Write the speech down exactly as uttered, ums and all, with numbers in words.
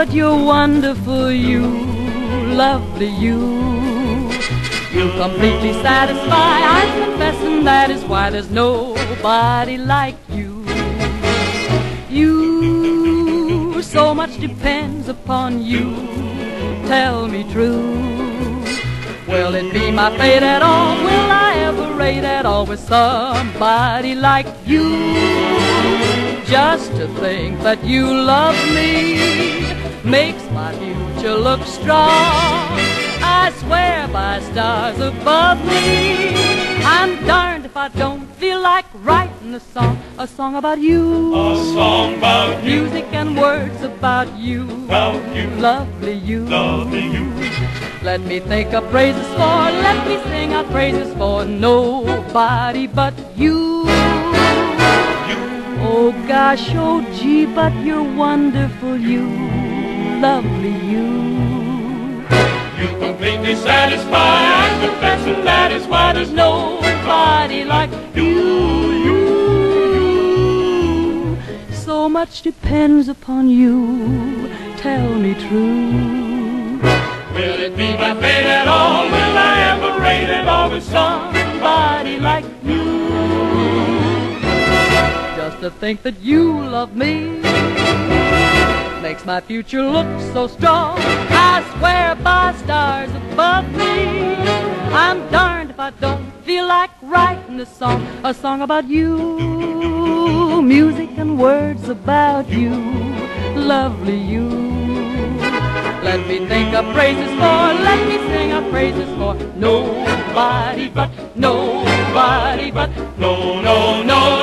but you're wonderful, you, lovely you. You completely satisfy, I'm confessing that is why there's nobody like you. You, so much depends upon you, tell me true. Will it be my fate at all, will I ever rate at all with somebody like you? Just to think that you love me makes my future look strong. I swear by stars above me, I'm darned if I don't feel like writing a song, a song about you. A song about you. Music and words about you. About you. Lovely you. Lovely you. Let me think of praises for, let me sing our praises for nobody but you. You. Oh gosh, oh gee, but you're wonderful, you, lovely you. You completely satisfy, I'm confessing that is why there's Nobody like you, you. So much depends upon you, tell me true. Will it be my fate at all, will I ever rate it all with Somebody like you. Just to think that you love me makes my future look so strong. I swear by stars above me, I'm darned if I don't feel like writing a song, a song about you. Music and words about you, lovely you. Let me think of praises for, let me sing of praises for nobody but, nobody but, No, no, no.